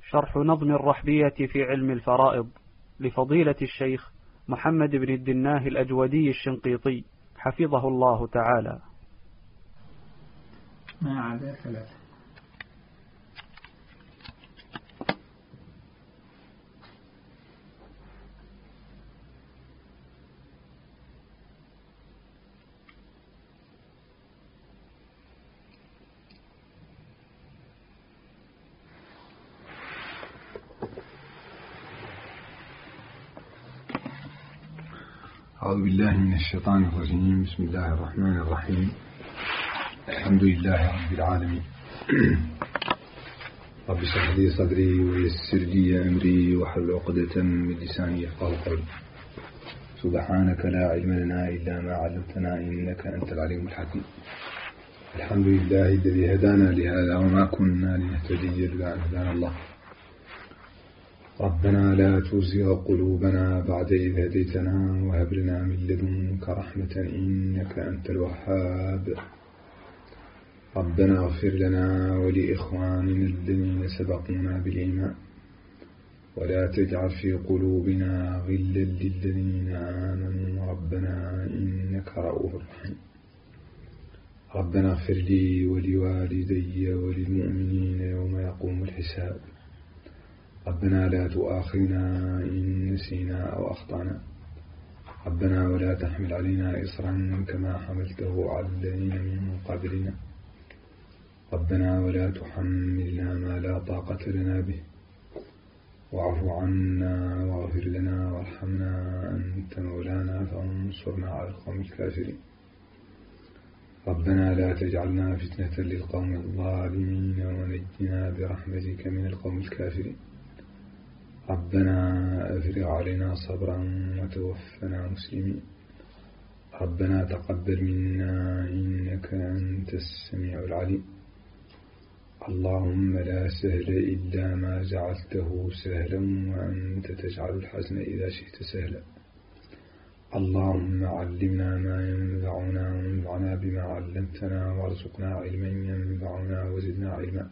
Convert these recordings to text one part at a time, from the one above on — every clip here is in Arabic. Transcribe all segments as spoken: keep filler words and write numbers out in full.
شرح نظم الرحبية في علم الفرائض لفضيلة الشيخ محمد بن الدناه الأجودي الشنقيطي حفظه الله تعالى. ما عدا ثلاثة. أعوذ بالله من الشيطان الرجيم. بسم الله الرحمن الرحيم. الحمد لله رب العالمين. رب اشرح لي صدري ويسر لي أمري واحلل عقدة من لساني يفقهوا قولي. سبحانك لا علم لنا إلا ما علمتنا إنك أنت العليم الحكيم. الحمد لله الذي هدانا لهذا وما كنا لنهتدي لولا أن هدانا الله. ربنا لا تزغ قلوبنا بعد إذ هديتنا وهب لنا من لدنك رحمة إنك أنت الوهاب. ربنا اغفر لنا ولإخواننا الذين سبقونا بالإيمان ولا تجعل في قلوبنا غلا للذين آمنوا ربنا إنك رؤوف رحيم. ربنا اغفر لي ولوالدي وللمؤمنين يوم يقوم الحساب. ربنا لا تؤاخذنا إن نسينا أو أخطأنا. ربنا ولا تحمل علينا إصرا كما حملته على الذين من قبلنا. ربنا ولا تحملنا ما لا طاقة لنا به واعف عنا واغفر لنا وارحمنا أنت مولانا فانصرنا على القوم الكافرين. ربنا لا تجعلنا فتنة للقوم الظالمين ونجنا برحمتك من القوم الكافرين. ربنا أفرغ علينا صبرا وتوفنا مسلمين. ربنا تقبل منا إنك أنت السميع العليم. اللهم لا سهل إلا ما جعلته سهلا وأنت تجعل الحزن إذا شئت سهلا. اللهم علمنا ما ينفعنا وانفعنا بما علمتنا وارزقنا علما ينفعنا وزدنا علما.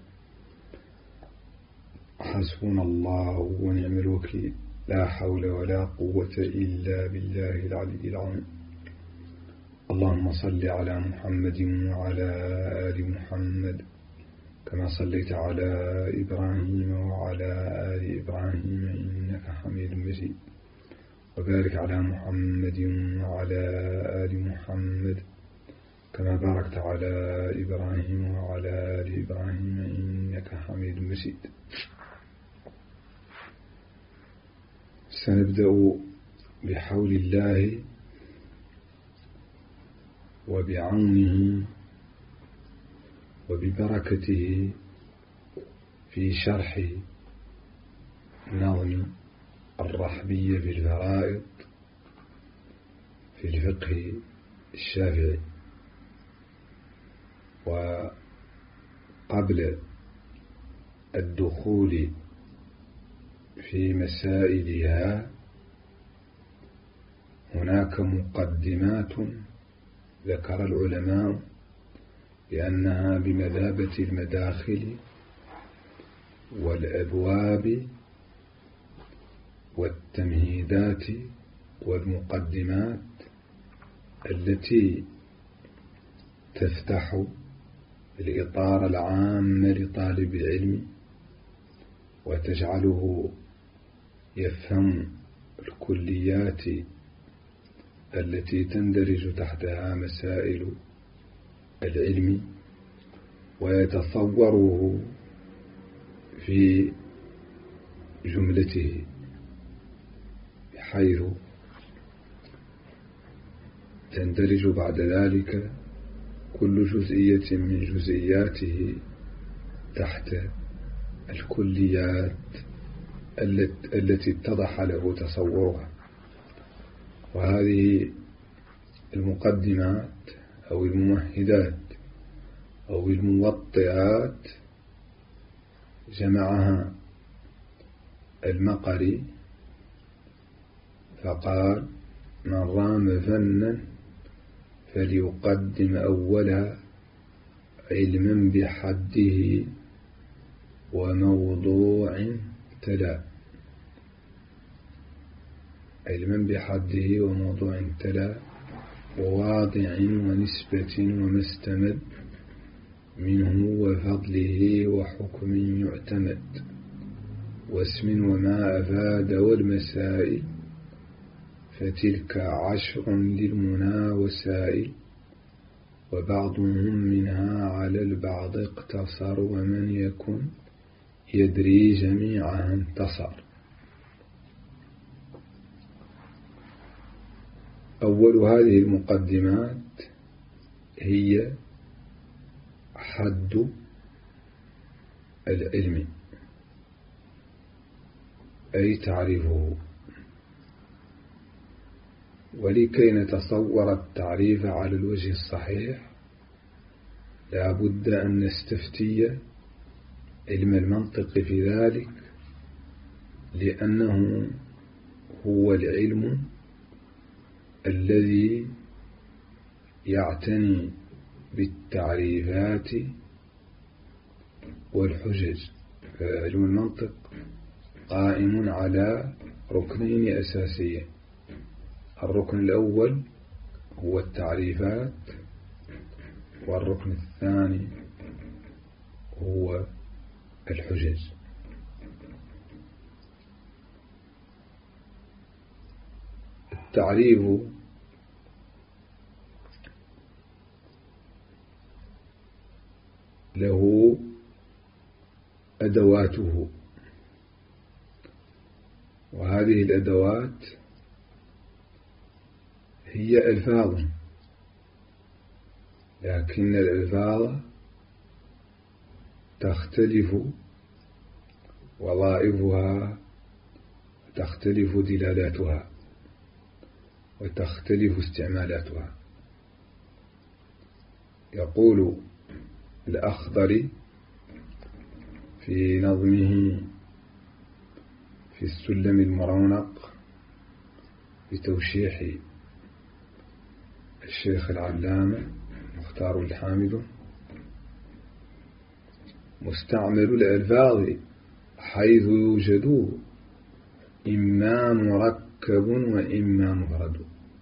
حسبنا الله ونعم الوكيل. لا حول ولا قوة إلا بالله العلي العظيم. اللهم صل على محمد وعلى آل محمد كما صليت على إبراهيم وعلى آل إبراهيم إنك حميد مجيد. وبارك على محمد وعلى آل محمد كما باركت على إبراهيم وعلى آل إبراهيم إنك حميد مجيد. سنبدأ بحول الله وبعونه وببركته في شرح نظم الرحبية في الفرائض في الفقه الشافعي. وقبل الدخول في مسائلها هناك مقدمات ذكر العلماء بأنها بمثابة المداخل والأبواب والتمهيدات والمقدمات التي تفتح الإطار العام لطالب العلم وتجعله يفهم الكليات التي تندرج تحتها مسائل العلم ويتصوره في جملته بحيث تندرج بعد ذلك كل جزئية من جزئياته تحت الكليات التي اتضح له تصورها. وهذه المقدمات أو الممهدات أو الموطئات جمعها المقري فقال: من رام فنا فليقدم أولا علما بحده وموضوع تلا، علما بحده وموضوع تلا، وواضع ونسبة وما استمد منه وفضله وحكم يعتمد، واسم وما أفاد والمسائل، فتلك عشر للمنى وسائل، وبعضهم منها على البعض اقتصر، ومن يكن يدري جميعها انتصر. أول هذه المقدمات هي حد العلم، أي تعريفه. ولكي نتصور التعريف على الوجه الصحيح لا بد أن نستفتي علم المنطق في ذلك، لأنه هو العلم الذي يعتني بالتعريفات والحجج. فعلم المنطق قائم على ركنين أساسيين: الركن الأول هو التعريفات، والركن الثاني هو الحجج. التعريف له أدواته، وهذه الأدوات هي ألفاظ، لكن الألفاظ تختلف وظائفها، تختلف دلالاتها، وتختلف استعمالاتها. يقول الأخضري في نظمه في السلم المرونق بتوشيح الشيخ العلامة مختار الحامد: مستعمل الألفاظ حيث يوجد إما مركب وإما مفرد.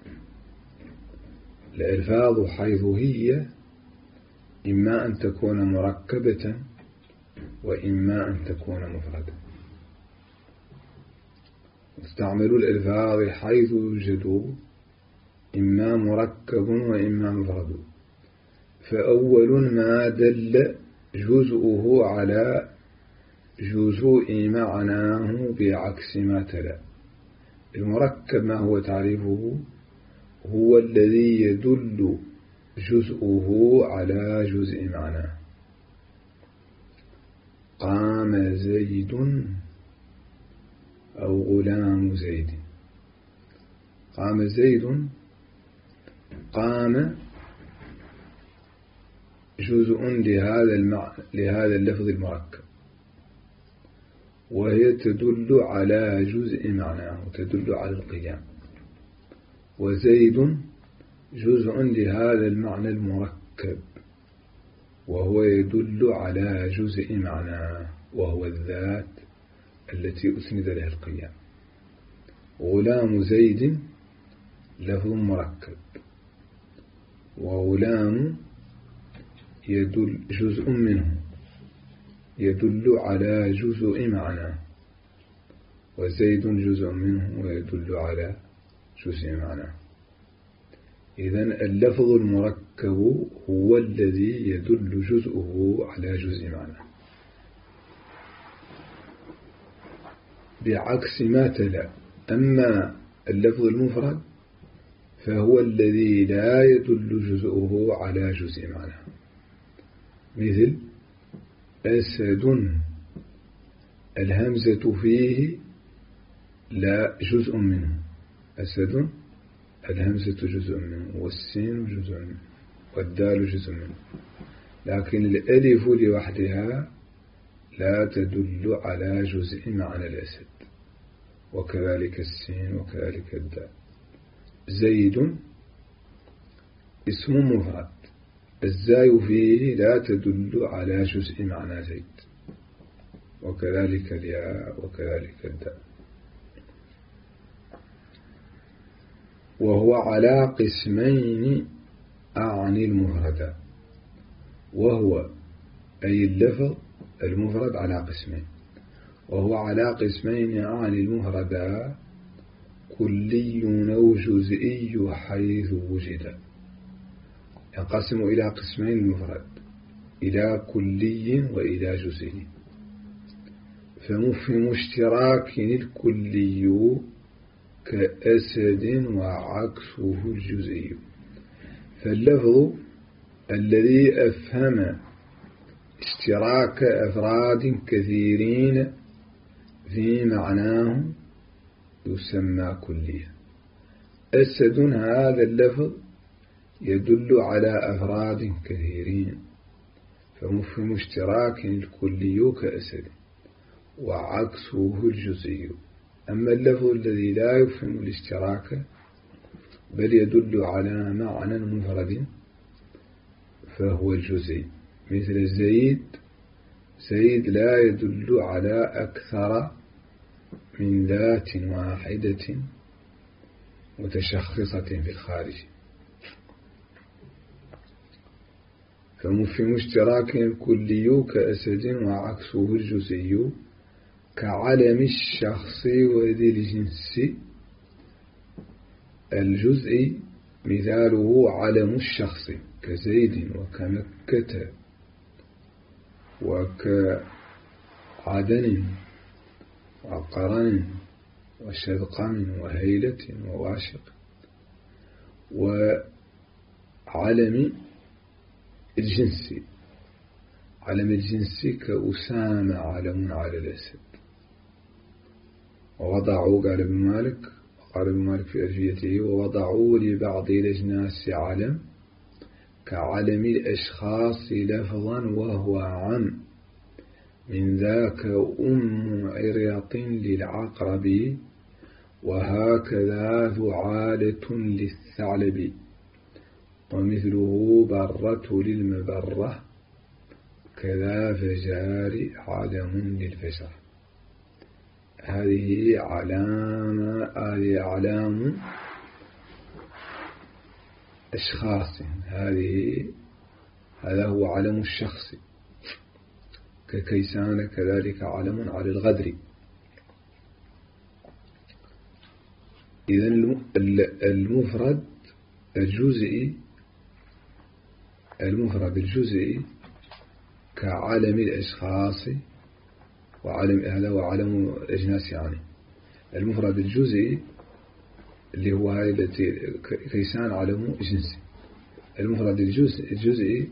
الألفاظ حيث هي إما أن تكون مركبة وإما أن تكون مفردة. مستعمل الألفاظ حيث يوجد إما مركب وإما مفرد. فأول ما دل جزءه على جزء معناه بعكس ما تلا. المركب ما هو تعريفه؟ هو الذي يدل جزءه على جزء معناه. قام زيد أو غلام زيد. قام زيد، قام جزء لهذا المعنى لهذا اللفظ المركب، وهي تدل على جزء معناه، تدل على القيام. وزيد جزء لهذا المعنى المركب، وهو يدل على جزء معناه، وهو الذات التي أسند لها القيام. غلام زيد لفظ مركب، وغلام يدل جزء منه يدل على جزء معناه، وزيد جزء منه ويدل على جزء معناه. إذن اللفظ المركب هو الذي يدل جزءه على جزء معناه، بعكس ما تلا. أما اللفظ المفرد فهو الذي لا يدل جزءه على جزء معناه، مثل أسد، الهمزة فيه لا جزء منه. أسد الهمزة جزء منه، والسين جزء منه، والدال جزء منه، لكن الألف لوحدها لا تدل على جزء معنى الأسد، وكذلك السين وكذلك الدال. زيد اسم مفرد، الزاي فيه لا تدل على جزء معنى زيد. وكذلك الياء وكذلك الدال. وهو على قسمين أعني المفرد. وهو أي اللفظ المفرد على قسمين. وهو على قسمين أعني المفرد كلي أو جزئي حيث وجد. ينقسم إلى قسمين المفرد، إلى كلي وإلى جزئي. فمفهم اشتراك الكلي كأسد وعكسه الجزئي. فاللفظ الذي أفهم اشتراك أفراد كثيرين في معناه يسمى كليا. أسد هذا اللفظ يدل على أفراد كثيرين، فمفهم اشتراك الكلي كأسد وعكسه الجزئي. أما اللفظ الذي لا يفهم الاشتراك بل يدل على معنى مفرد فهو الجزئي، مثل زيد. زيد لا يدل على أكثر من ذات واحدة متشخصة في الخارج. فمفهم اشتراك الكلي كأسد وعكسه الجزئي كعلم الشخص وذي الجنس. الجزئي مثاله علم الشخص كزيد وكمكة وكعدن وقرن وشذقم وهيلة وواشق. وعلم الجنس، علم الجنس كأسامة علم على الأسد. ووضعوا، قال ابن مالك وقال ابن مالك في ألفيته، ووضعوا لبعض الأجناس علم كعلم الأشخاص لفظا وهو عم، من ذاك أم عريط للعقرب، وهكذا ذعالة للثعلب، ومثله برة للمبرة، كذا فجار علم للفجر. هذه علامة هذه أعلام أشخاص. هذه هذا هو علم الشخص ككيسان، كذلك علم على الغدر. إذن المفرد الجزئي المفرد الجزئي كعلم الأشخاص، وعلم هذا وعلم الأجناس. يعني المفرد الجزئي اللي هو هاي التي كيسان علم جنسي. المفرد الجزئي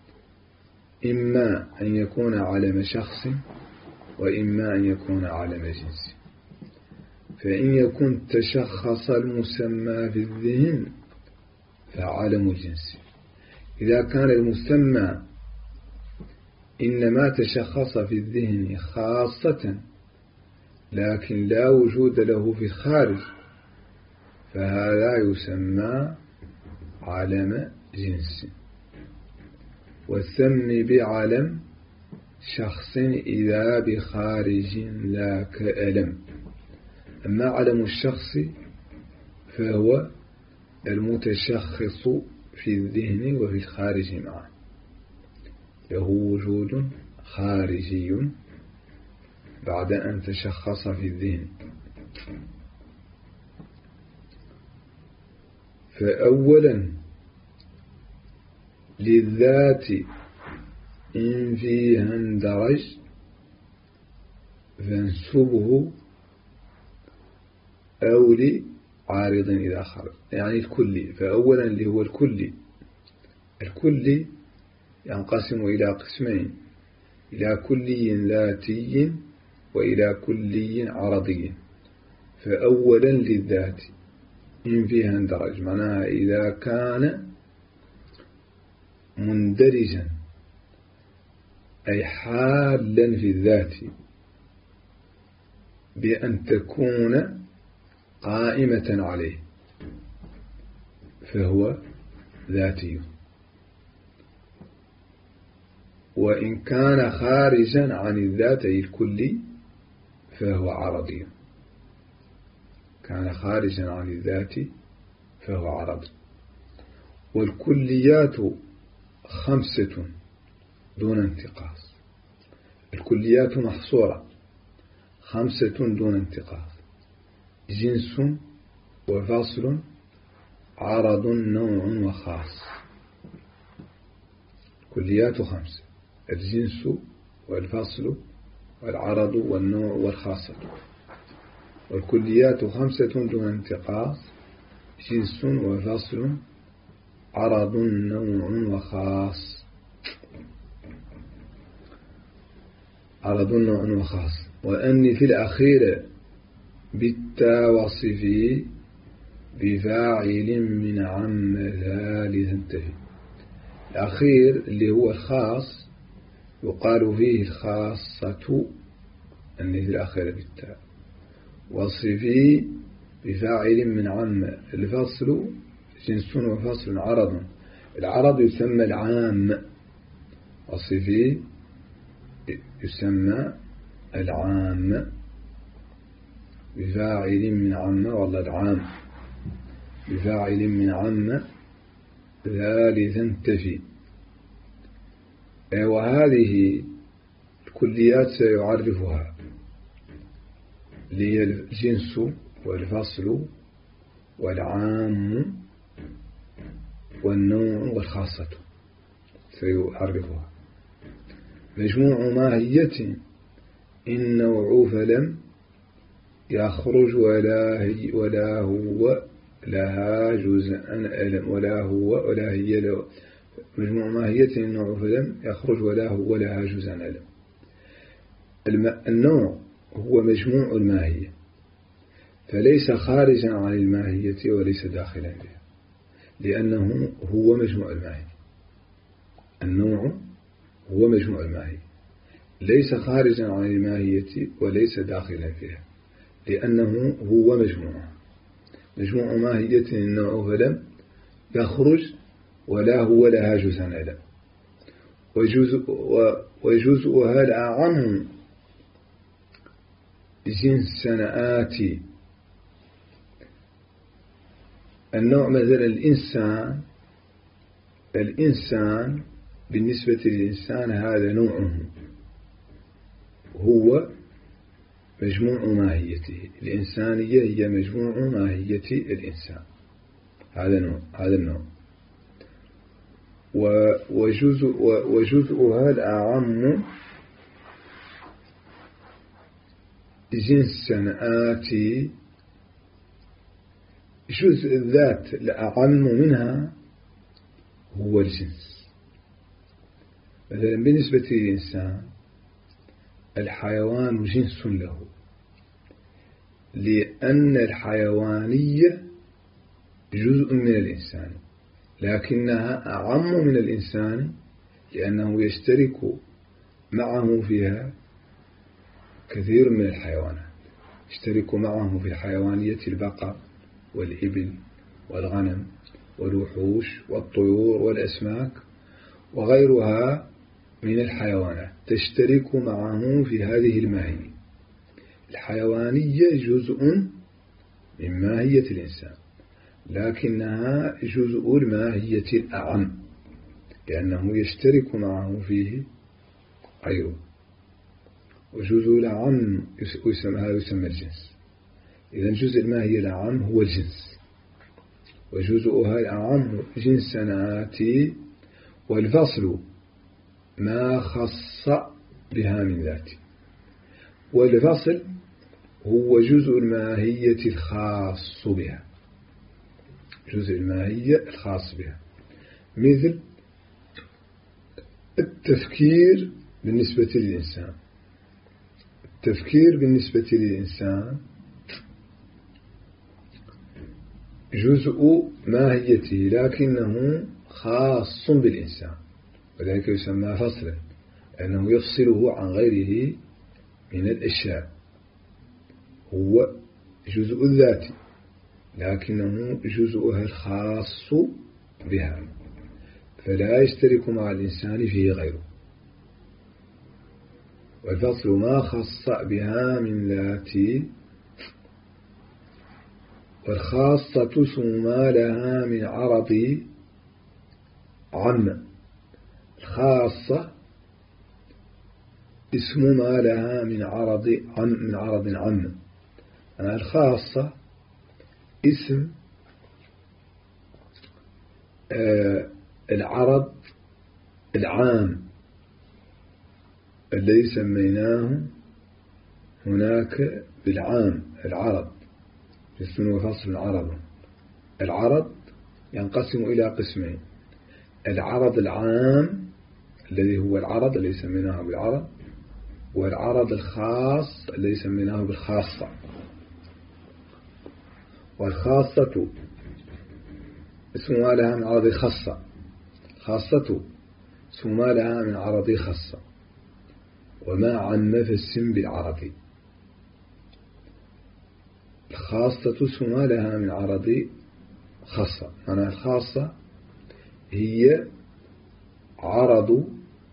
إما أن يكون علم شخص وإما أن يكون علم جنسي. فإن يكن تشخص المسمى في الذهن فعلم الجنس. إذا كان المسمى إنما تشخص في الذهن خاصة لكن لا وجود له في الخارج فهذا يسمى علم جنس. والسم بعلم شخص إذا بخارج لا كألم. أما علم الشخص فهو المتشخص في الذهن وفي الخارج معا، له وجود خارجي بعد أن تشخص في الذهن. فأولا للذات إن فيها اندرج فانسبه أو لعارض إذا خرج، يعني الكلي. فأولا اللي هو الكلي. الكلي ينقسم إلى قسمين، إلى كلي ذاتي وإلى كلي عرضي. فأولا للذات إن فيها اندرج، معناها إذا كان مندرجا أي حالا في الذات بأن تكون قائمة عليه فهو ذاتي. وإن كان خارجا عن الذات الكلي فهو عرضي، كان خارجا عن الذات فهو عرضي. والكليات خمسة دون انتقاص، الكليات محصورة خمسة دون انتقاص: جنس وفصل عرض نوع وخاص. كليات خمسة: الجنس والفصل والعرض والنوع والخاصة. والكليات خمسة دون انتقاص: جنس وفصل عرض نوع وخاص. عرض نوع وخاص. وأني في الأخير بالتا وصفي بفاعل من عم ثالث انتهي. الأخير اللي هو الخاص يقال فيه الخاصة، أني في الأخير بالتا وصفي بفاعل من عم. الفصل جنس وفصل عرض، العرض يسمى العام، وصفي يسمى العام بفاعل من عم، والله العام بفاعل من عم ثالثا تفي. وهذه الكليات سيعرفها لي الجنس والفصل والعام والنوع والخاصة، سيعرفها. مجموع ماهية النوع فلم يخرج ولا هي ولا هو لها جزءا ألم، ولا هو ولا هي له. مجموع ماهية النوع فلم يخرج ولا هو لها جزءا ألم. النوع هو مجموع الماهية، فليس خارجا عن الماهية وليس داخلا بها، لأنه هو مجموع الماهية. النوع هو مجموع الماهية، ليس خارجا عن الماهية وليس داخلا فيها، لأنه هو مجموع. مجموع ماهية النوع فلم يخرج ولا هو لها جزءا ألم. وجزء وجزءها الأعم جنسا آتي. النوع مثلا الإنسان، الإنسان بالنسبة للإنسان هذا نوعه، هو مجموع ماهيته. الإنسانية هي مجموع ماهية الإنسان، هذا نوع، هذا النوع. وجزء وجزءها الأعم جنسا آتي. جزء الذات الأعم منها هو الجنس. مثلا بالنسبة للإنسان الحيوان جنس له، لأن الحيوانية جزء من الإنسان، لكنها أعم من الإنسان لأنه يشترك معه فيها كثير من الحيوانات. يشترك معه في الحيوانية البقر والإبل والغنم والوحوش والطيور والأسماك وغيرها من الحيوانات، تشترك معه في هذه الماهية. الحيوانية جزء من ماهية الإنسان، لكنها جزء الماهية الأعم لأنه يشترك معه فيه غيره. وجزء الأعم يسمى هذا يسمى الجنس. إذن جزء الماهية الأعم هو الجنس، وجزءها الأعم جنسا آتي. والفصل ما خص بها من ذاته، والفصل هو جزء الماهية الخاص بها، جزء الماهية الخاص بها، مثل التفكير بالنسبة للإنسان. التفكير بالنسبة للإنسان جزء ماهيته لكنه خاص بالإنسان، وذلك يسمى فصلا، لأنه يفصله عن غيره من الأشياء. هو جزء الذات لكنه جزءها الخاص بها، فلا يشترك مع الإنسان فيه غيره. والفصل ما خص بها من ذاتي، والخاصة اسم ما لها من عرض عم. الخاصة اسم ما لها من عرض عم من عرض عم. أنا الخاصة اسم آه العرض العام الذي سميناه هناك بالعام. العرض اسم وفصل عرض. العرض ينقسم إلى قسمين: العرض العام الذي هو العرض الذي سميناه بالعرض، والعرض الخاص الذي سميناه بالخاصة. والخاصة اسم ما لها من عرض خاصة. خاصة اسم ما لها من عرض خاصة، وما عم في السم بالعرض. الخاصة اسم ما لها من عرض خاصة. معنى الخاصة هي عرض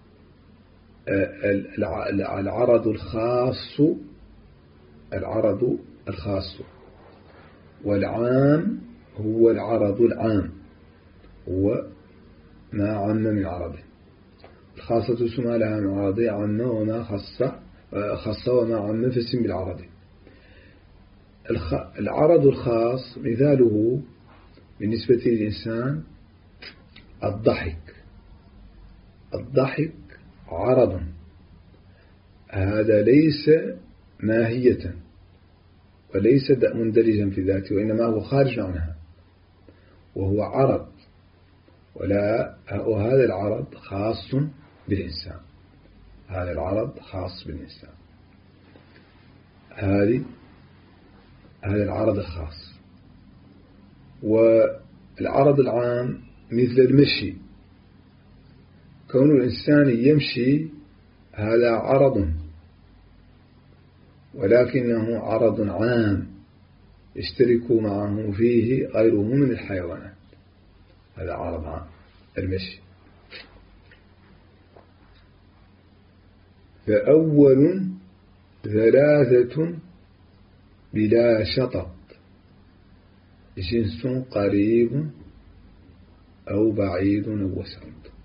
العرض الخاص العرض الخاص، والعام هو العرض العام، هو ما عم من عرضه. الخاصة اسم ما لها من عرض عم وما خص خص وما عم في السم بالعرض. العرض الخاص مثاله بالنسبة للإنسان الضحك. الضحك عرض، هذا ليس ماهية وليس مندرجا في ذاته، وإنما هو خارج عنها وهو عرض، ولا وهذا العرض خاص بالإنسان. هذا العرض خاص بالإنسان. هذه هذا العرض الخاص. والعرض العام مثل المشي. كون الإنسان يمشي هذا عرض، ولكنه عرض عام يشترك معه فيه غيره من الحيوانات. هذا عرض عام المشي. فأول ثلاثة بلا شطط، جنس قريب أو بعيد أو وسط.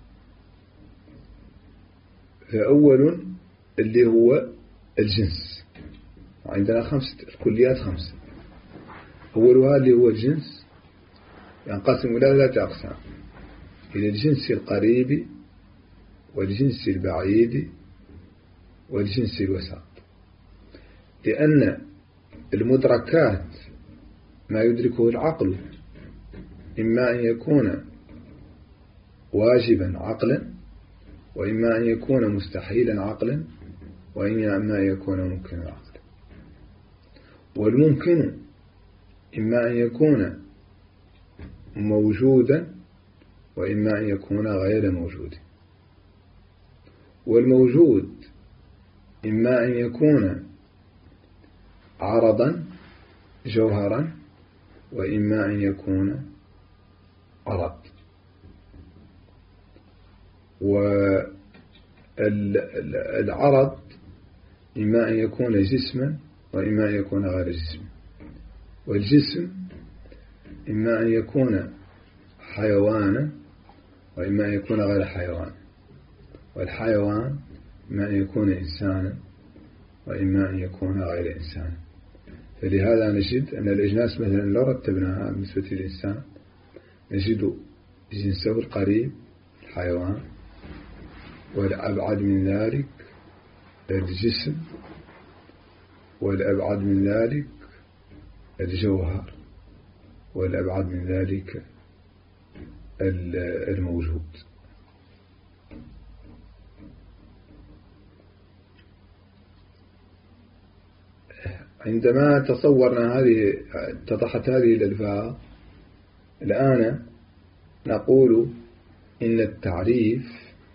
فأول اللي هو الجنس. عندنا خمسة الكليات خمسة. أولها اللي هو الجنس ينقسم إلى ثلاثة أقسام: إلى الجنس القريب، والجنس البعيد، والجنس الوسط. لأن المدركات ما يدركه العقل إما أن يكون واجبا عقلا، وإما أن يكون مستحيلا عقلا، وإما أن يكون ممكنا عقلا. والممكن إما أن يكون موجودا، وإما أن يكون غير موجود. والموجود إما أن يكون عرضا جوهرا، وإما أن يكون عرض. والعرض إما أن يكون جسما، وإما أن يكون غير جسم. والجسم إما أن يكون حيوانا، وإما أن يكون غير حيوان. والحيوان إما أن يكون إنسانا، وإما أن يكون غير إنسان. فلهذا نجد أن الأجناس مثلا لو رتبناها بالنسبة للإنسان نجد جنسه القريب الحيوان، والأبعد من ذلك الجسم، والأبعد من ذلك الجوهر، والأبعد من ذلك الموجود. عندما تصورنا هذه اتضحت هذه الألفاظ، الآن نقول إن التعريف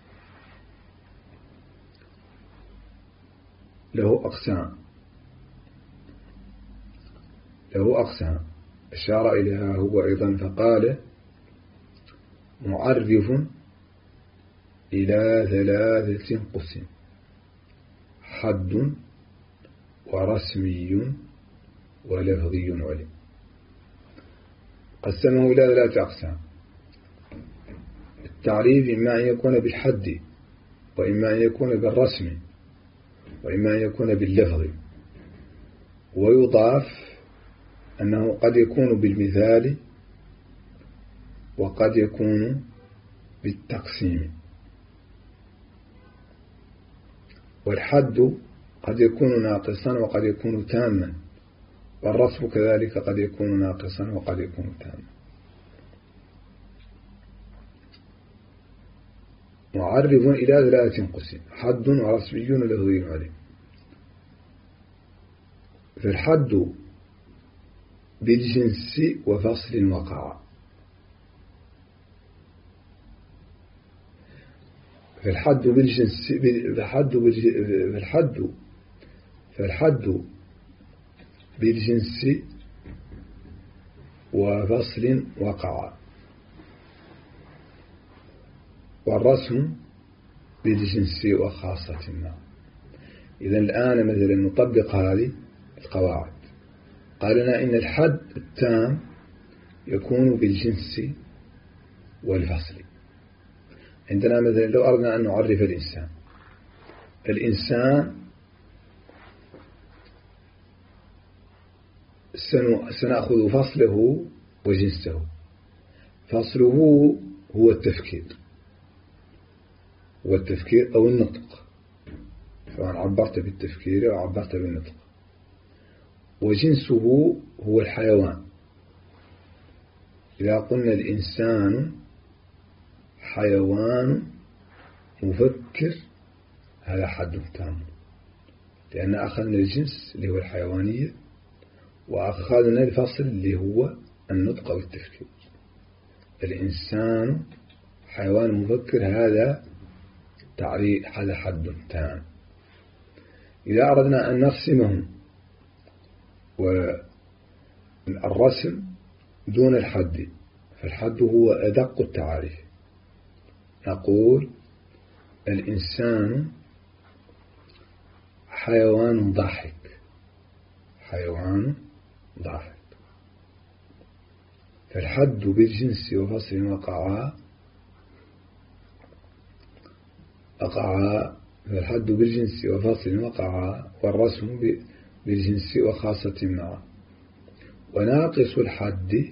له أقسام له أقسام أشار إليها هو أيضا فقال: معرف إلى ثلاثة قسم: حد ورسمي ولفظي علم. قسمه إلى ثلاثة أقسام. التعريف إما أن يكون بالحد، وإما أن يكون بالرسم، وإما أن يكون باللفظ. ويضاف أنه قد يكون بالمثال وقد يكون بالتقسيم. والحد قد يكون ناقصا وقد يكون تاما، والرسم كذلك قد يكون ناقصا وقد يكون تاما. معرف إلى ثلاثة قسم: حد ورسمي ولفظي علم. فالحد بالجنس وفصل وقع. فالحد بالجنس فالحد فالحد فالحد بالجنس وفصل وقع، والرسم بالجنس وخاصة ما. إذا الآن مثلا نطبق هذه القواعد. قال لنا إن الحد التام يكون بالجنس والفصل. عندنا مثلا لو أردنا أن نعرف الإنسان، الإنسان سنأخذ فصله وجنسه. فصله هو التفكير والتفكير أو النطق، سواء عبرت بالتفكير أو عبرت بالنطق. وجنسه هو الحيوان. إذا قلنا الإنسان حيوان مفكر هذا حد تام، لأن أخذنا الجنس اللي هو الحيوانية وأخذنا الفصل اللي هو النطق والتفكير. الإنسان حيوان مفكر هذا تعريف، هذا حد تام. إذا أردنا أن نقسمهم والرسم دون الحد، فالحد هو أدق التعاريف. نقول الإنسان حيوان ضاحك، حيوان ضاحك. فالحد بالجنس وفصل وقعا وقعا فالحد بالجنس وفصل وقعا، والرسم بالجنس وخاصة معا. وناقص الحد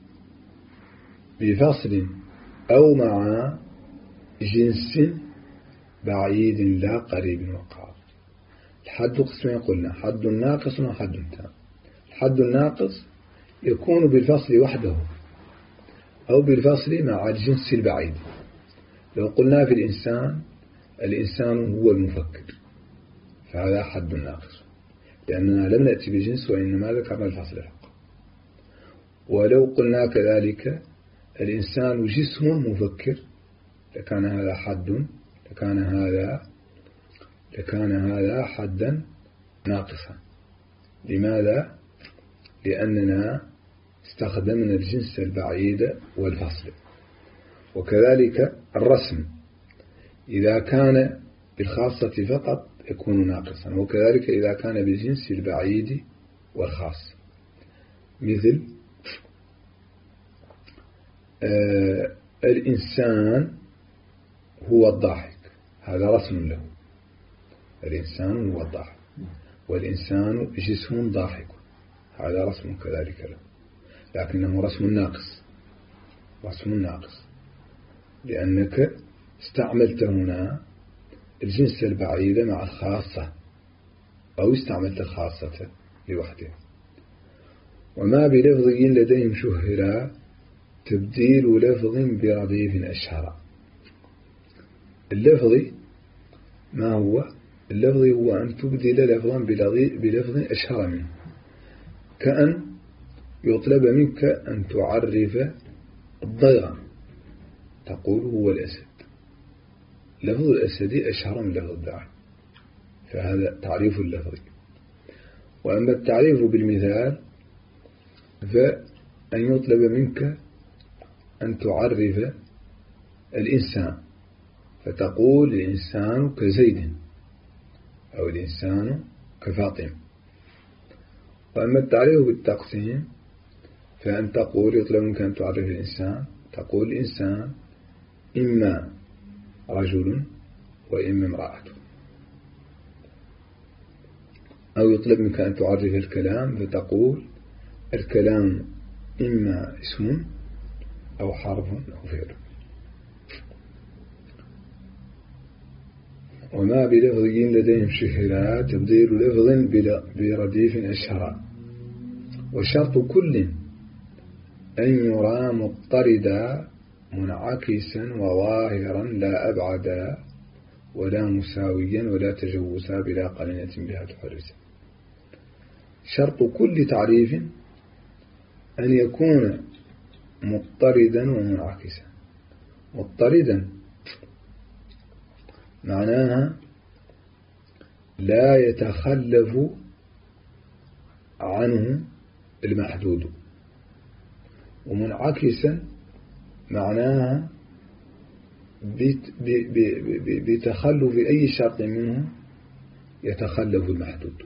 بفصل أو مع جنس بعيد لا قريب وقع. الحد قسمين قلنا: حد ناقص وحد تام. الحد الناقص يكون بالفصل وحده أو بالفصل مع الجنس البعيد. لو قلنا في الإنسان الإنسان هو المفكر، فهذا حد ناقص، لأننا لم نأتي بالجنس وإنما ذكرنا الفصل الحق. ولو قلنا كذلك الإنسان جسم مفكر، لكان هذا حد لكان هذا لكان هذا حدا ناقصا. لماذا؟ لأننا استخدمنا الجنس البعيد والفصل. وكذلك الرسم إذا كان بالخاصة فقط يكون ناقصا، وكذلك إذا كان بالجنس البعيد والخاص. مثل آه الإنسان هو الضاحك، هذا رسم له. الإنسان هو الضاحك، والإنسان جسم ضاحك، هذا رسم كذلك له، لكنه رسم ناقص، رسم ناقص، لأنك استعملت هنا الجنس البعيد مع الخاصة، أو استعملت الخاصة لوحدها. وما بلفظي لديهم شهرا تبديل لفظ برديف أشهر. اللفظ ما هو؟ اللفظ هو أن تبدل لفظا بلفظ أشهر منه، كأن يطلب منك أن تعرف الضيغم، تقول هو الأسد، لفظ الأسد أشهر من لفظ الضيغم، فهذا تعريف اللفظ. وأما التعريف بالمثال فأن يطلب منك أن تعرف الإنسان، فتقول الإنسان كزيد، أو الإنسان كفاطمة. وأما التعريف بالتقسيم فأن تقول يطلب منك أن تعرف الإنسان، تقول الإنسان إما رجل وإما امرأة. أو يطلب منك أن تعرف الكلام فتقول الكلام إما اسم أو حرف أو فعل. وما بلفظين لديهم شهرات تبديل لفظ برديف أشهر. وشرط كل أن يرى مضطردا منعكسا وظاهرا لا أبعدا ولا مساويا ولا تجوزا بلا قرينة بها تحرز. شرط كل تعريف أن يكون مضطردا ومنعكسا. مضطردا معناها لا يتخلف عنه المحدود، ومنعكسا معناها بتخلف أي شرط منه يتخلف المحدود.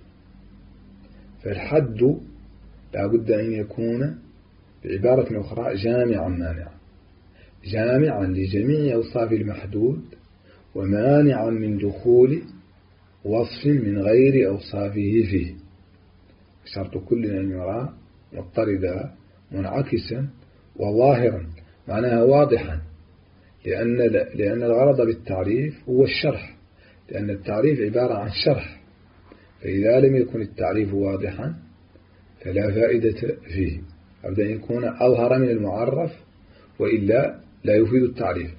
فالحد لا بد أن يكون بعبارة أخرى جامعا مانعا، جامعا لجميع أوصاف المحدود ومانعا من دخول وصف من غير أوصافه فيه. شرط كل أن يرى مضطردا منعكسا وظاهرا معناها واضحا، لأن لأن الغرض بالتعريف هو الشرح، لأن التعريف عبارة عن شرح. فإذا لم يكن التعريف واضحا فلا فائدة فيه، أبدا أن يكون أظهر من المعرف وإلا لا يفيد التعريف.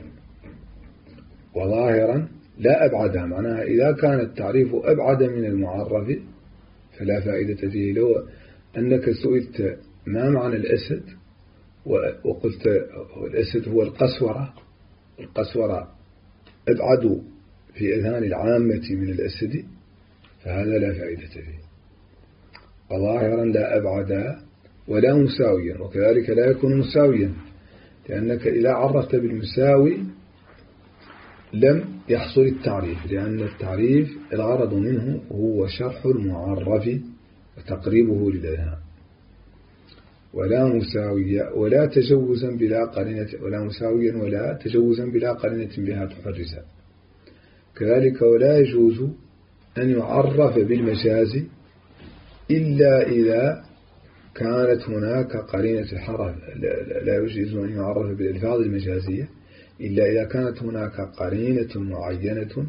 وظاهرا لا أبعدها معناها إذا كان التعريف أبعد من المعرف فلا فائدة فيه. لو أنك سئلت ما معنى الأسد وقلت الأسد هو القسورة، القسورة أبعد في أذهان العامة من الأسد، فهذا لا فائدة فيه. وظاهرا لا أبعد ولا مساويا، وكذلك لا يكون مساويا، لأنك إذا عرفت بالمساوي لم يحصل التعريف، لأن التعريف الغرض منه هو شرح المعرف وتقريبه للأذهان. ولا مساويا ولا تجوزا بلا قرينة، ولا مساويا ولا تجوزا بلا قرينة بها تحرزها. كذلك ولا يجوز أن يعرف بالمجاز إلا إذا كانت هناك قرينة الحرف. لا يجوز أن يعرف بالألفاظ المجازية إلا إذا كانت هناك قرينة معينة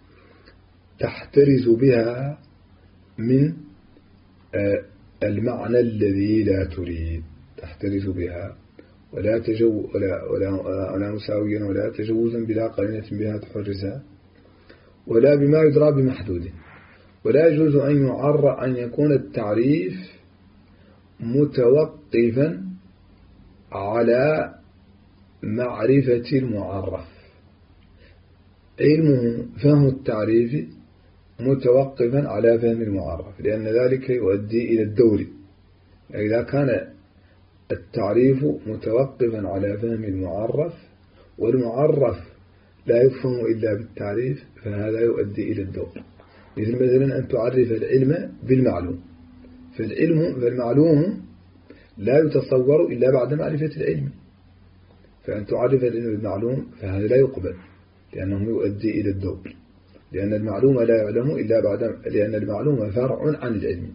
تحترز بها من المعنى الذي لا تريد، تحترز بها. ولا تجو ولا ولا ولا مساويا ولا تجوزا بلا قرينة بها تحرزها، ولا بما يدرى بمحدود. ولا يجوز أن يعرف أن يكون التعريف متوقفا على معرفة المعرف. علمه فهم التعريف متوقفا على فهم المعرف، لأن ذلك يؤدي إلى الدور. إذا كان التعريف متوقفا على فهم المعرف والمعرف لا يفهم إلا بالتعريف فهذا يؤدي إلى الدور. مثل مثلا أن تعرف العلم بالمعلوم، فالعلم فالمعلوم لا يتصور إلا بعد معرفة العلم، فأن تعرف العلم بالمعلوم فهذا لا يقبل، لأنه يؤدي إلى الدور، لأن المعلوم لا يعلم إلا بعد، لأن المعلوم فرع عن العلم،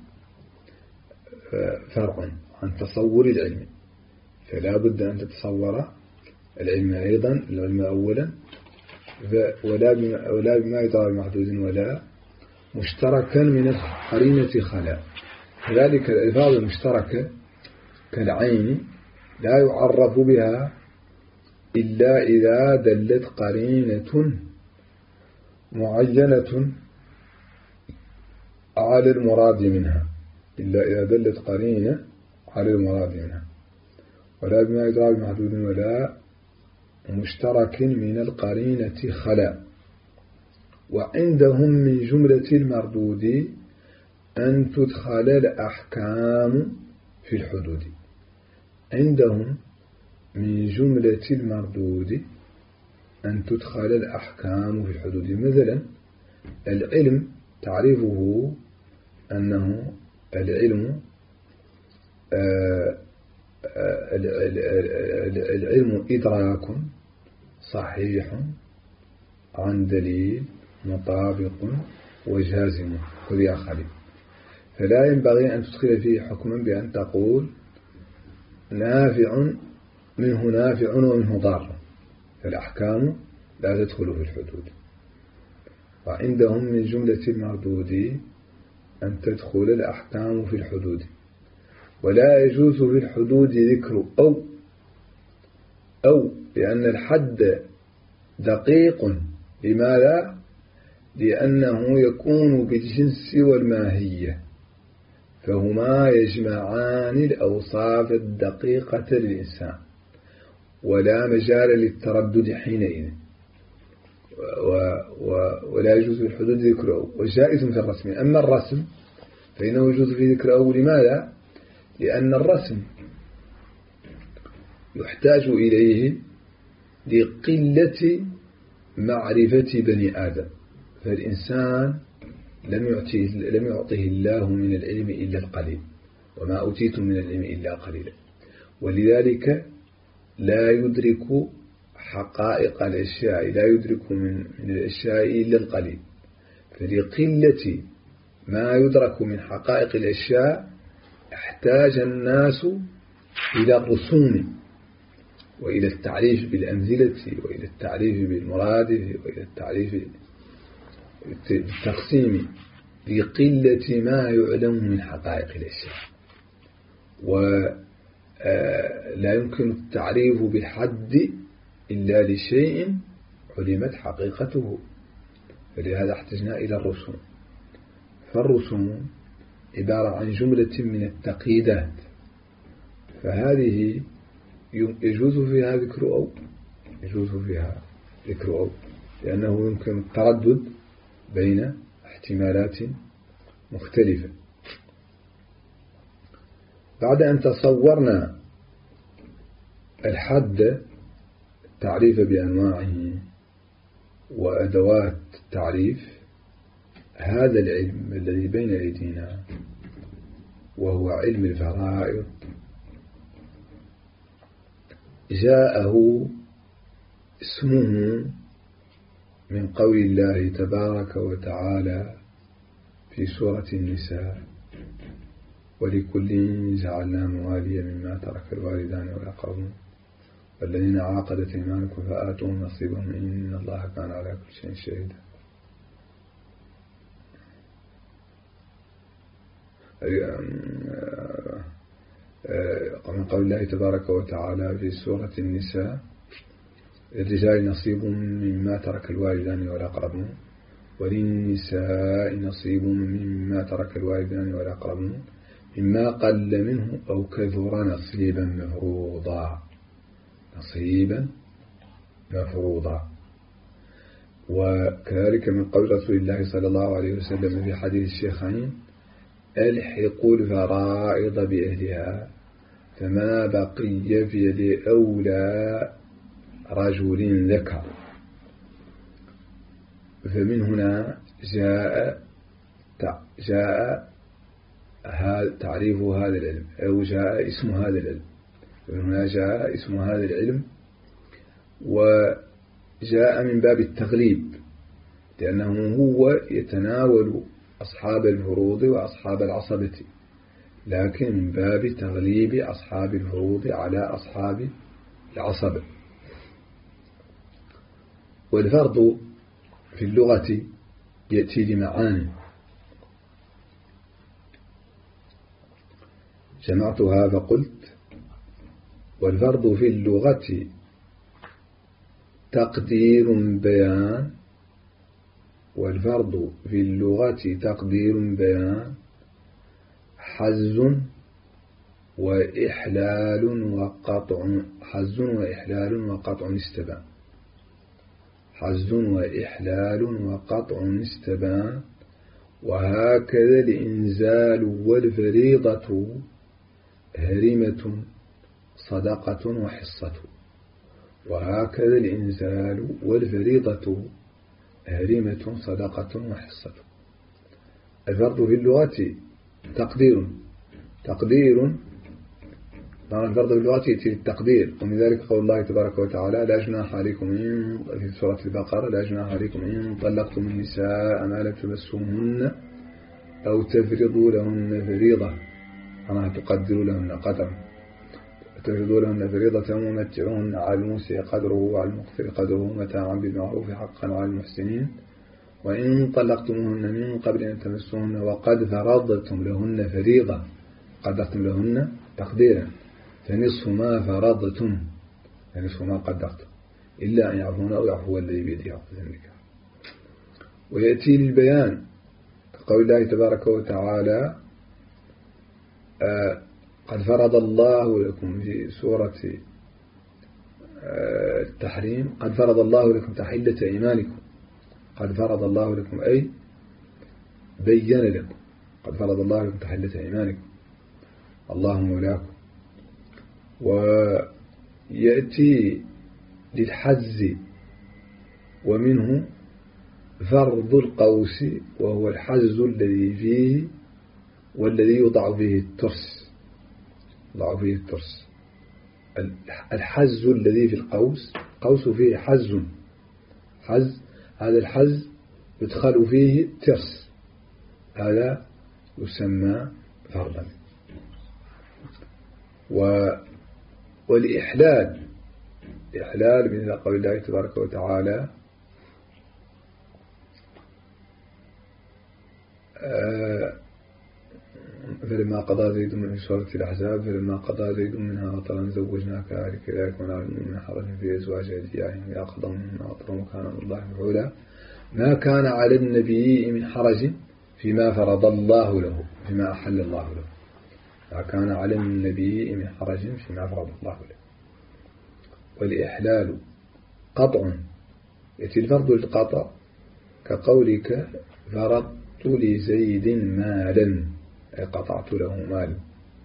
فرع عن تصور العلم، فلا بد أن تتصور العلم أيضا، العلم أولا، ولا بما, ولا بما يدرى بمحدود ولا مشتركا من القرينة خلا. كذلك الألفاظ المشتركة كالعين لا يعرف بها إلا إذا دلت قرينة معينة على المراد منها، إلا إذا دلت قرينة على المراد منها. ولا بما يدرى بمحدود ولا مشترك من القرينة خلا. وعندهم من جملة المردود أن تدخل الأحكام في الحدود. عندهم من جملة المردود أن تدخل الأحكام في الحدود. مثلا العلم تعريفه أنه العلم العلم إدراك صحيح عن دليل مطابق وجازم. خذ يا خليل. فلا ينبغي أن تدخل فيه حكما بأن تقول نافع منه نافع ومنه ضار، فالأحكام لا تدخل في الحدود. وعندهم من جملة المردود أن تدخل الأحكام في الحدود، ولا يجوز في الحدود ذكر أو أو لأن الحد دقيق. لماذا؟ لأنه يكون بالجنس والماهية، فهما يجمعان الأوصاف الدقيقة للإنسان، ولا مجال للتردد حينئذ، ولا يجوز في الحدود ذكر أو، وجائز في الرسم. أما الرسم فإنه يجوز في ذكر أو. لماذا؟ لأن الرسم يحتاج إليه لقلة معرفة بني آدم، فالإنسان لم يعطيه لم يعطه الله من العلم إلا القليل، وما أوتيتم من العلم إلا قليلا، ولذلك لا يدرك حقائق الأشياء، لا يدرك من من الأشياء إلا القليل. فلقلة ما يدرك من حقائق الأشياء احتاج الناس إلى الرسوم، وإلى التعريف بالأمثلة، وإلى التعريف بالمرادف، وإلى التعريف بالتقسيم، بقلة ما يعلم من حقائق الأشياء. ولا يمكن التعريف بالحد إلا لشيء علمت حقيقته، فلهذا احتجنا إلى الرسوم. فالرسوم عبارة عن جملة من التقييدات، فهذه يجوز فيها ذكر أو يجوز فيها ذكر أو لأنه يمكن التردد بين احتمالات مختلفة. بعد أن تصورنا الحد، التعريف بأنواعه وأدوات التعريف، هذا العلم الذي بين أيدينا وهو علم الفرائض جاءه اسمه من قول الله تبارك وتعالى في سورة النساء: ولكل جعلنا مواليا مما ترك الوالدان والأقربون والذين عاقدت أيمانكم فآتوهم نصيبهم إن الله كان على كل شيء شهيدا. من قول الله تبارك وتعالى في سورة النساء: للرجال نصيب مما ترك الوالدان والأقربون وللنساء نصيب مما ترك الوالدان والأقربون مما قل منه أو كثر نصيبا مفروضا. نصيبا مفروضا. وكذلك من قول رسول الله صلى الله عليه وسلم في حديث الشيخين: ألحقوا الفرائض بأهلها فما بقي في يد أولى رجل ذكر. فمن هنا جاء جاء تعريف هذا العلم، أو جاء اسم هذا العلم. فمن هنا جاء اسم هذا العلم، وجاء من باب التغليب، لأنه هو يتناول أصحاب الفروض وأصحاب العصبة، لكن من باب تغليب أصحاب الفروض على أصحاب العصبة. والفرض في اللغة يأتي لمعاني، جمعتها فقلت: والفرض في اللغة تقدير بيان والفرض في اللغة تقدير بيان حز وإحلال وقطع حز وإحلال وقطع استبان حز وإحلال وقطع استبان وهكذا الإنزال والفريضة هرمة صدقة وحصة وهكذا الإنزال والفريضة هرمة صدقة وحصة. الفرض في اللغة تقدير تقدير طبعا الفرض في اللغة يأتي التقدير، ومن ذلك قول الله تبارك وتعالى لا جناح عليكم إن في سورة البقرة لا جناح عليكم إن طلقتم النساء ما لم تمسوهن أو تفرضوا لهن فريضة، أنا تقدروا لهن قدرا تفرضوا لهن فريضة ومتعوهن على الموسع قدره وعلى المقتر قدره متاعا بالمعروف حقا على المحسنين، وإن طلقتموهن من قبل أن تمسوهن وقد فرضتم لهن فريضة قدرتم لهن تقديرا فنصف ما فرضتم فنصف ما قدرتم إلا أن يعفون أو يعفو الذي بيده عقدة النكاح. ويأتي للبيان كقول الله تبارك وتعالى آه قد فرض الله لكم في سورة آه التحريم قد فرض الله لكم تحلة إيمانكم، قد فرض الله لكم أي بين لكم، قد فرض الله لكم تحلة إيمانكم الله مولاكم. ويأتي للحز ومنه فرض القوس وهو الحز الذي فيه والذي يوضع فيه الترس يوضع فيه الترس الحز الذي في القوس قوس فيه حز حز هذا الحز يدخل فيه ترس هذا يسمى فرضا. و والإحلال إحلال من قول الله تبارك وتعالى فلما قضى زيد من سورة الأحزاب فلما قضى زيد منها وطرا زوجناك لكي لا يكون على المؤمن حرج في أزواج أدعيائهم إذا قضوا منهن وطرا وكان أمر الله مفعولا ما كان على النبي من حرج فيما فرض الله له فيما أحل الله له ما كان على النبي من حرج فيما فرض الله له. والإحلال قطع يأتي الفرض للقطع كقولك فرضت لزيد مالا أي قطعت له مال.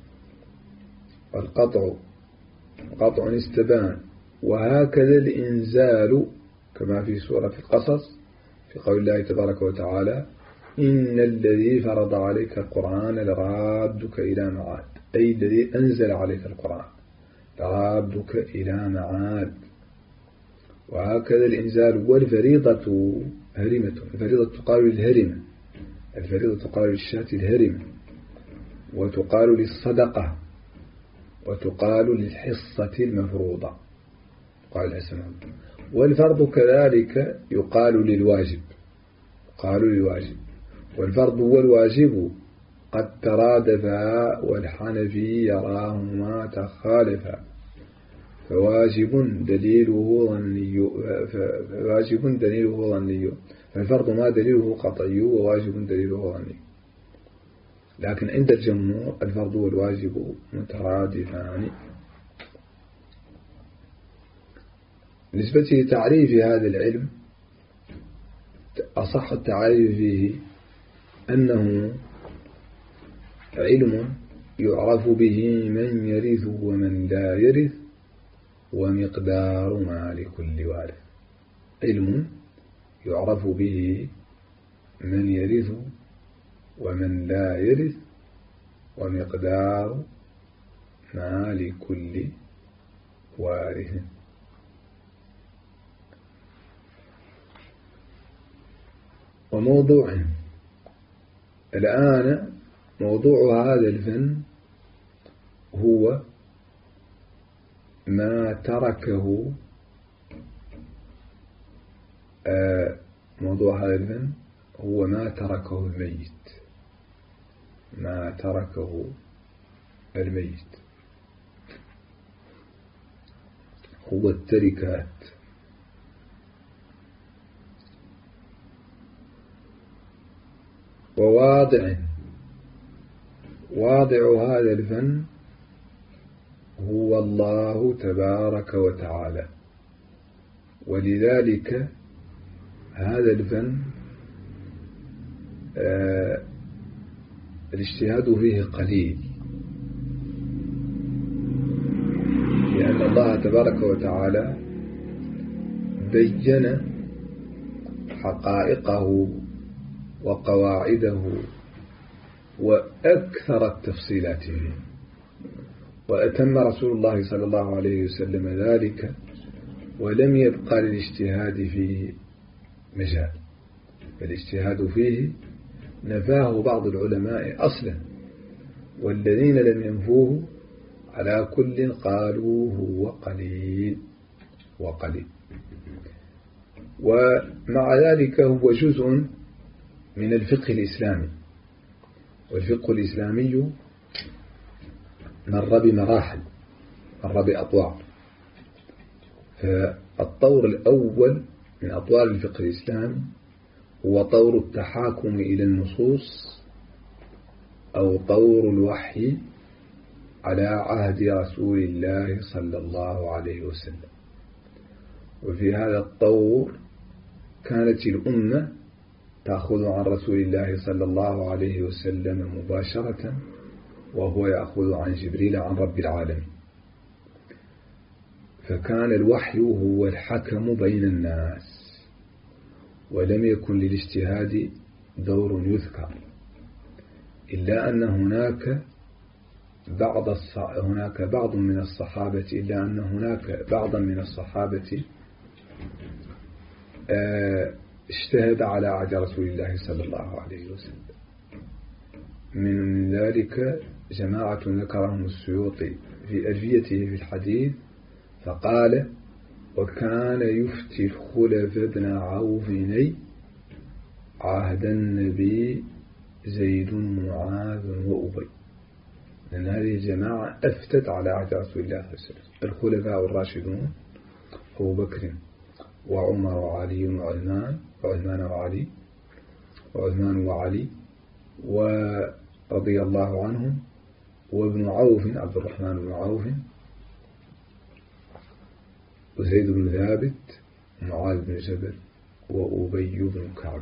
والقطع قطع استبان. وهكذا الإنزال كما في سورة القصص في قول الله تبارك وتعالى إن الذي فرض عليك القرآن لرادك إلى معاد أي الذي أنزل عليك القرآن لرادك إلى معاد. وهكذا الإنزال. والفريضة هرمة الفريضة تقال للهرمة الفريضة تقال للشاة الهرمة وتقال للصدقة وتقال للحصة المفروضة قال الحسن. والفرض كذلك يقال للواجب قالوا للواجب. والفرض والواجب قد ترادفا والحنفي يراهما تخالفا فواجب دليله ظني فواجب دليله ظني فالفرض ما دليله قطعي وواجب دليله ظني. لكن عند الجمهور الفرض والواجب مترادفان. بالنسبة لتعريف هذا العلم أصح التعريف فيه أنه علم يعرف به من يرث ومن لا يرث ومقدار ما لكل وارث. علم يعرف به من يرث ومن لا يرث ومقدار ما لكل وارث. وموضوع الآن موضوع هذا الفن هو ما تركه موضوع هذا الفن هو ما تركه الميت ما تركه الميت هو التركات. وواضع واضع هذا الفن هو الله تبارك وتعالى. ولذلك هذا الفن آه الاجتهاد فيه قليل لأن الله تبارك وتعالى بين حقائقه وقواعده وأكثر التفصيلات فيه، وأتم رسول الله صلى الله عليه وسلم ذلك، ولم يبقى للاجتهاد فيه مجال، فالاجتهاد فيه نفاه بعض العلماء أصلا، والذين لم ينفوه على كل قالوا هو قليل وقليل. ومع ذلك هو جزء من الفقه الإسلامي، والفقه الإسلامي مر بمراحل، مر بأطوار. فالطور الأول من أطوار الفقه الإسلامي هو طور التحاكم إلى النصوص، أو طور الوحي على عهد رسول الله صلى الله عليه وسلم. وفي هذا الطور كانت الأمة تأخذ عن رسول الله صلى الله عليه وسلم مباشرة، وهو يأخذ عن جبريل عن رب العالمين، فكان الوحي هو الحكم بين الناس، ولم يكن للاجتهاد دور يذكر، إلا أن هناك بعض الص... هناك بعض من الصحابة إلا أن هناك بعضا من الصحابة اجتهد على عهد رسول الله صلى الله عليه وسلم. من ذلك جماعة ذكرهم السيوطي في ألفيته في الحديث، فقال: وكان يفتي الخلف بن عوف عهد النبي زيد معاذ وأبي. لأن هذه الجماعة أفتت على عهد رسول الله صلى الله عليه وسلم. الخلفاء الراشدون أبو بكر وعمر وعلي وعثمان وعثمان وعلي وعثمان وعلي ورضي الله عنهم، وابن عوف عبد الرحمن بن عوف، وزيد بن ثابت، ومعاذ بن جبل، وأبي بن كعب.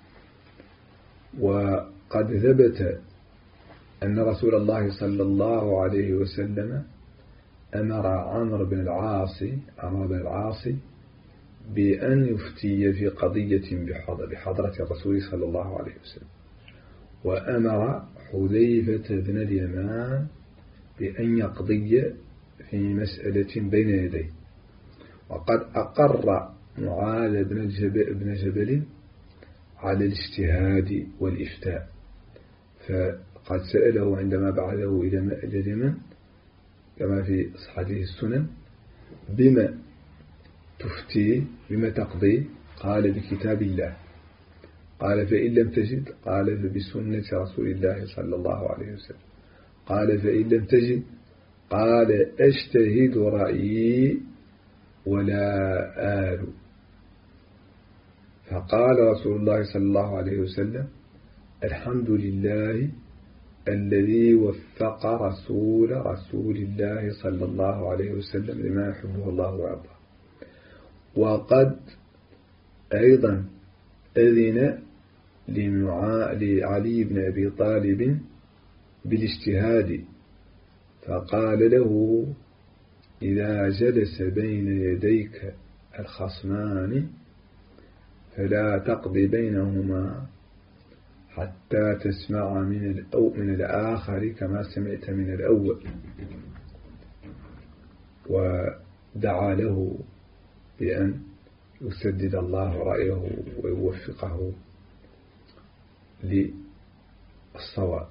وقد ثبت أن رسول الله صلى الله عليه وسلم أمر عمرو بن العاص عمرو بن العاص بأن يفتي في قضية بحضرة الرسول صلى الله عليه وسلم، وأمر حذيفة بن اليمان بأن يقضي في مسألة بين يديه. وقد أقر معاذ بن جبل, بن جبل على الاجتهاد والإفتاء، فقد سأله عندما بعثه إلى اليمن كما في حديث السنن: بما تفتي، بما تقضي؟ قال: بكتاب الله. قال: فإن لم تجد؟ قال: فبسنة رسول الله صلى الله عليه وسلم. قال: فإن لم تجد؟ قال: أجتهد رأيي ولا آل. فقال رسول الله صلى الله عليه وسلم: الحمد لله الذي وفق رسول رسول الله صلى الله عليه وسلم لما يحبه الله ويرضاه. وقد أيضا أذن لعلي بن أبي طالب بالاجتهاد، فقال له: إذا جلس بين يديك الخصمان فلا تقضي بينهما حتى تسمع من الأو من الآخر كما سمعت من الأول. ودعا له بأن يسدد الله رأيه ويوفقه للصواب.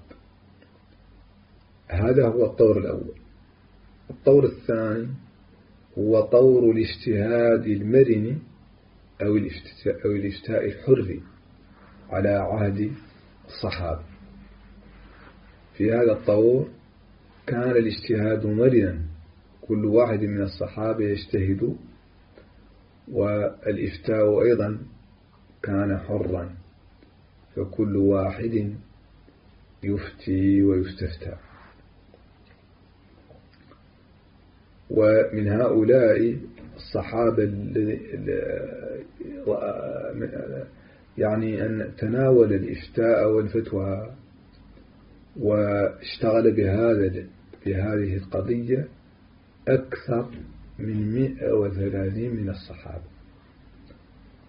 هذا هو الطور الأول. الطور الثاني هو طور الاجتهاد المرن أو الافتاء, أو الافتاء الحر على عهد الصحابة. في هذا الطور كان الاجتهاد مرنا، كل واحد من الصحابة يجتهد، والإفتاء أيضا كان حرا، فكل واحد يفتي ويستفتى. ومن هؤلاء الصحابة يعني أن تناول الإفتاء والفتوى واشتغل بهذا بهذه القضية أكثر من مئة وثلاثين من الصحابة.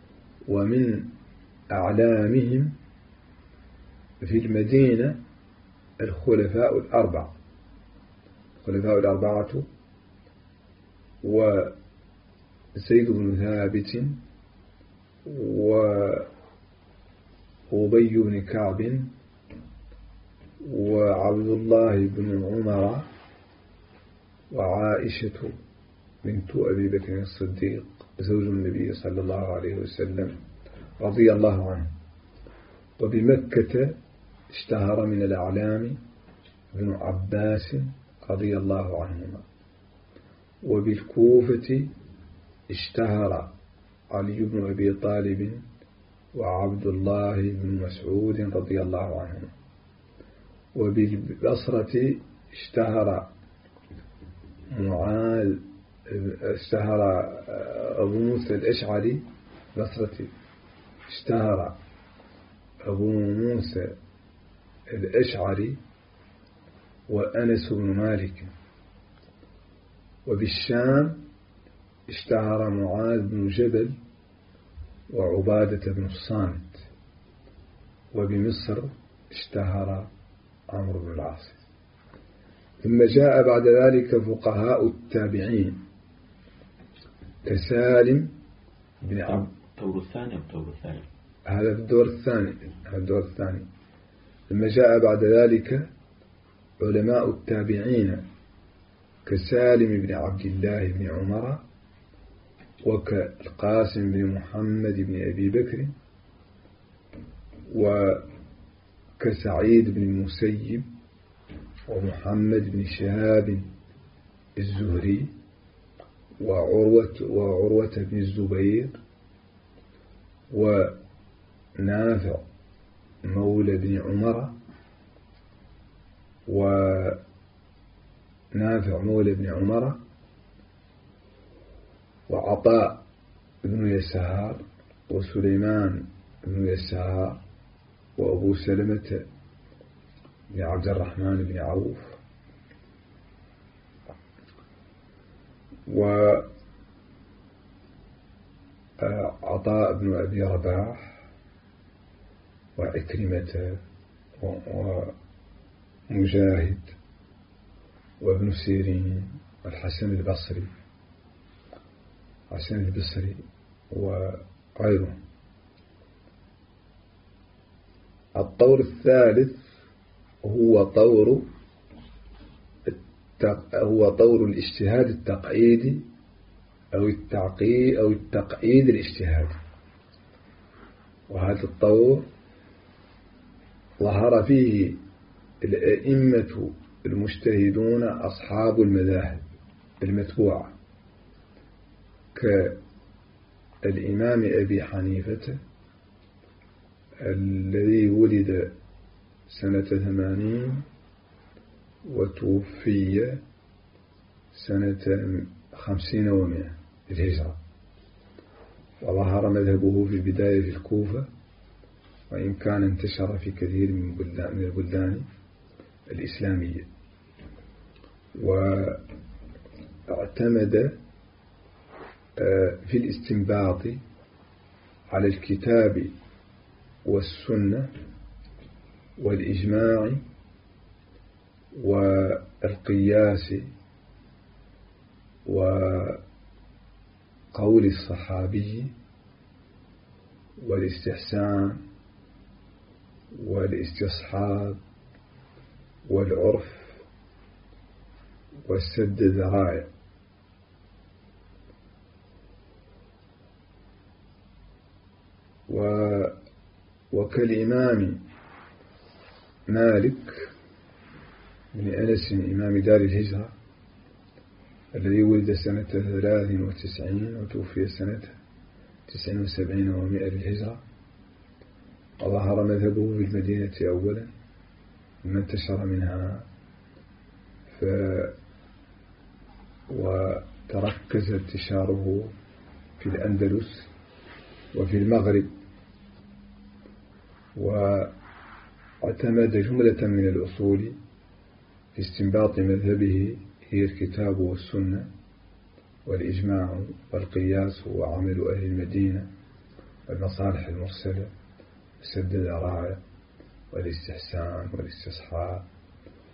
ومن أعلامهم في المدينة الخلفاء الأربعة الخلفاء الأربعة وزيد بن ثابت وأبي بن كعب وعبد الله بن عمر وعائشة بنت أبي بكر الصديق زوج النبي صلى الله عليه وسلم رضي الله عنه. وبمكة اشتهر من الأعلام ابن عباس رضي الله عنهما. وبالكوفة اشتهر علي بن أبي طالب وعبد الله بن مسعود رضي الله عنهما. وبالبصرة اشتهر معاذ اشتهر أبو موسى الأشعري بصرة اشتهر أبو موسى الأشعري وأنس بن مالك. وبالشام اشتهر معاذ بن جبل وعبادة بن الصامت. وبمصر اشتهر عمرو بن العاص. ثم جاء بعد ذلك فقهاء التابعين كسالم بن عبد الدور الثاني والدور الثاني هذا الدور الثاني هذا الدور الثاني ثم جاء بعد ذلك علماء التابعين كسالم بن عبد الله بن عمر وكالقاسم بن محمد بن أبي بكر وكسعيد بن المسيب ومحمد بن شهاب الزهري وعروة, وعروة بن الزبير ونافع مولى بن عمر ونافع مولى بن عمر وعطاء بن يسار وسليمان بن يسار وأبو سلمة بن عبد الرحمن بن عوف وعطاء بن أبي رباح وعكرمة ومجاهد وابن سيرين والحسن البصري حسن البصري وغيره. الطور الثالث هو طور هو طور الاجتهاد التقعيدي أو التعقيد أو التقعيد الاجتهادي. وهذا الطور ظهر فيه الأئمة المجتهدون أصحاب المذاهب المتبوعة كالإمام أبي حنيفة الذي ولد سنة ثمانين وتوفي سنة خمسين ومئة الهجرة. وظهر مذهبه في البداية في الكوفة وإن كان انتشر في كثير من البلدان الإسلامية. واعتمد في الاستنباط على الكتاب والسنة والإجماع والقياس وقول الصحابي والاستحسان والاستصحاب والعرف والسد الذرائع. وكالإمام مالك بن أنس إمام دار الهجرة الذي ولد سنة ثلاث وتسعين وتوفي سنة تسع وسبعين ومئة للهجرة. وظهر مذهبه في المدينة أولا ثم انتشر منها ف وتركز انتشاره في الأندلس وفي المغرب. واعتمد جملة من الأصول في استنباط مذهبه هي الكتاب والسنة والإجماع والقياس وعمل أهل المدينة والمصالح المرسلة وسد الذرائع والاستحسان والاستصحاب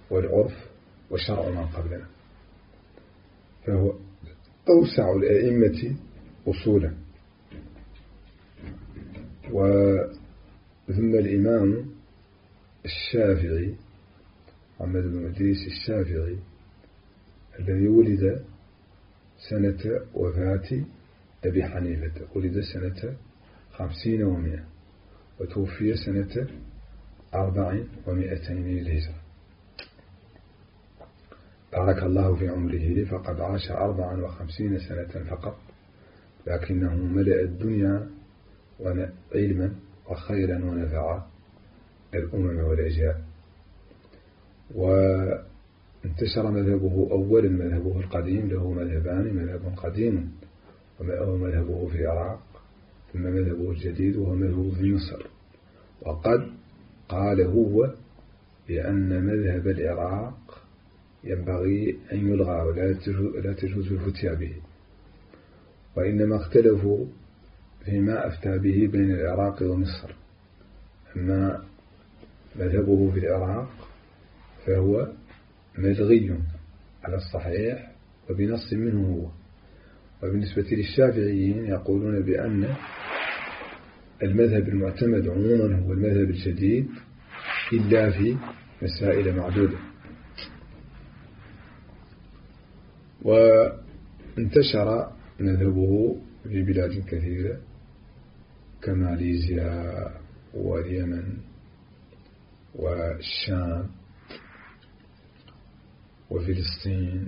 والعرف وشرع من قبلنا، فهو أوسع الأئمة أصولا. وثم الإمام الشافعي محمد بن إدريس الشافعي الذي ولد سنة وفاة أبي حنيفة، ولد سنة خمسين ومئة وتوفي سنة أربع ومئتين للهجرة، بارك الله في عمره، فقد عاش أربعا وخمسين سنة فقط، لكنه ملأ الدنيا علما وخيرا ونفع الأمم والأجيال. وانتشر مذهبه أولا مذهبه القديم، له مذهبان، مذهب قديم وهو مذهبه في العراق، ثم مذهبه الجديد وهو مذهبه في مصر. وقد قال هو بأن مذهب العراق ينبغي أن يلغى ولا تجوز الفتيا به، وإنما اختلفوا فيما أفتى به بين العراق ومصر. أما مذهبه في العراق فهو ملغي على الصحيح وبنص منه هو. وبالنسبة للشافعيين يقولون بأن المذهب المعتمد عموما هو المذهب الجديد إلا في مسائل معدودة. وانتشر مذهبه في بلاد كثيرة كماليزيا واليمن والشام وفلسطين،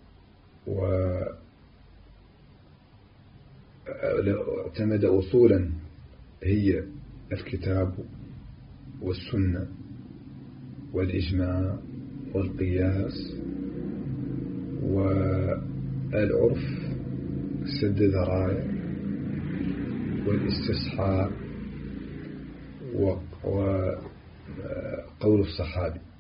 واعتمد أصولا هي الكتاب والسنة والإجماع والقياس والعرف سد ذرائع والاستصحاب وقول الصحابي.